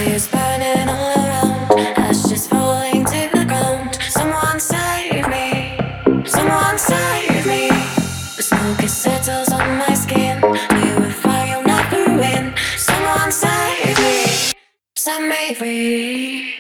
Fires burning all around, ashes falling to the ground. Someone save me, someone save me. The smoke it settles on my skin. Purify, you'll never win. Someone save me, set me free.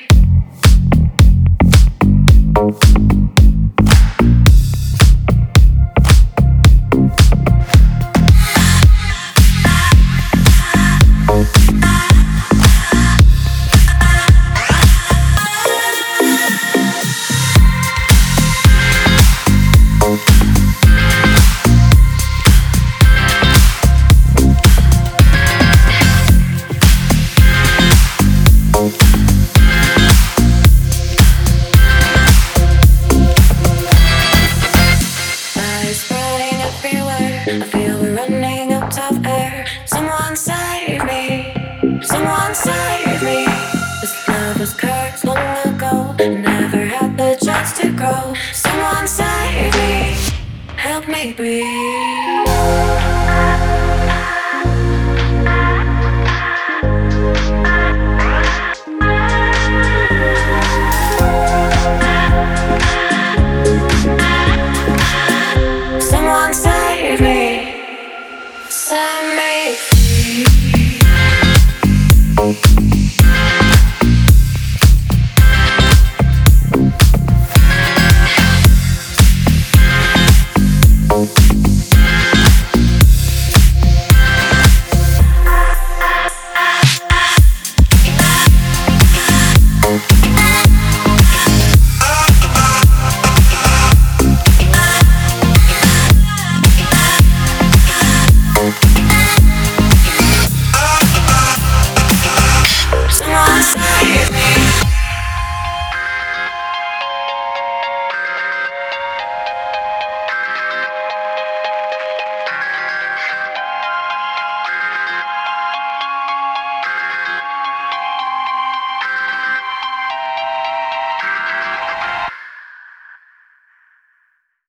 I feel we're running out of air. Someone save me, someone save me. This love was cursed long ago, never had the chance to grow. Someone save me, help me breathe.